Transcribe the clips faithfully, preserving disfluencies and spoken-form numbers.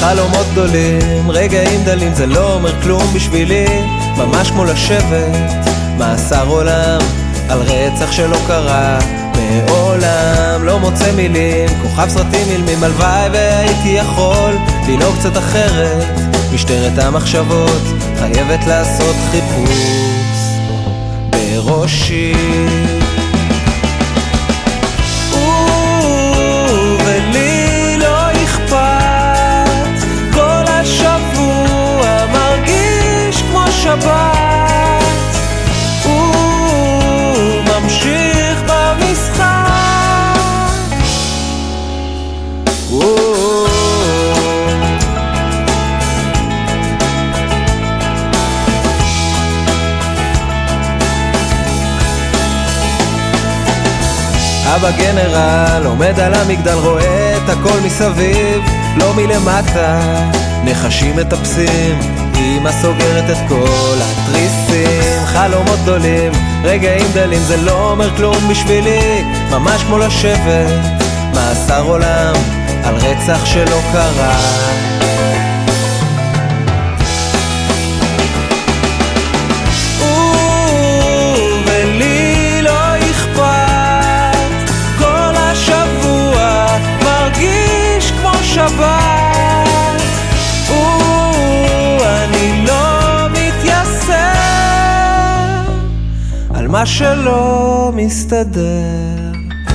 חלומות גדולים, רגעים דלים, זה לא אומר כלום בשבילי. ממש כמו לשבת מאסר עולם על רצח שלא קרה מעולם. לא מוצא מילים, כוכב סרטים אילמים, הלוואי והייתי יכול לנהוג קצת אחרת. משטרת המחשבות חייבת לעשות חיפוש בראשי. ולי לא אכפת, כל השבוע מרגיש כמו שבת. הוא ממשיך במשחק. אבא גנרל עומד על המגדל, רואה את הכל מסביב, לא מלמטה. נחשים מטפסים, אמא סוגרת את כל התריסים. חלומות גדולים, רגעים דלים, זה לא אומר כלום בשבילי. ממש כמו לשבת מאסר עולם על רצח שלא קרה. שבת, ואני לא מתייסר על מה שלא מסתדר.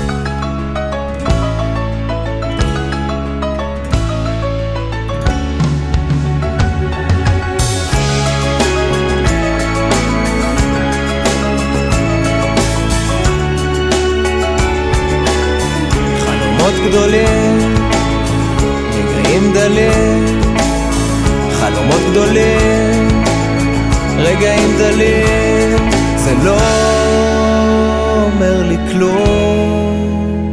חלומות גדולים, רגעים דלים, חלומות גדולים, רגעים דלים, זה לא אומר לי כלום.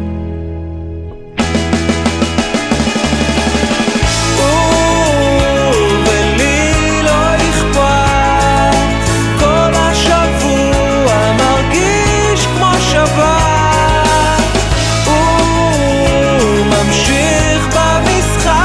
ולי לא אכפת, כל השבוע מרגיש כמו שבת. הוא ממשיך במשחק.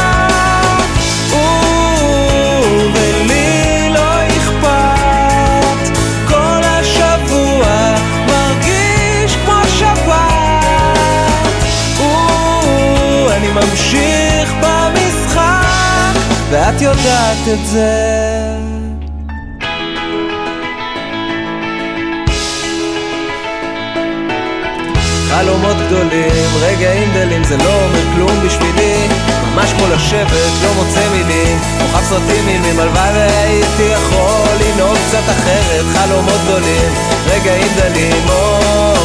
ממשיך במשחק, ואת יודעת את זה. חלומות גדולים, רגעים דלים, זה לא אומר כלום בשבילי. ממש כמו לשבת, לא מוצא מילים, כוכב סרטים אילמים, הלוואי והייתי יכול לנהוג קצת אחרת. חלומות גדולים, רגעים דלים, או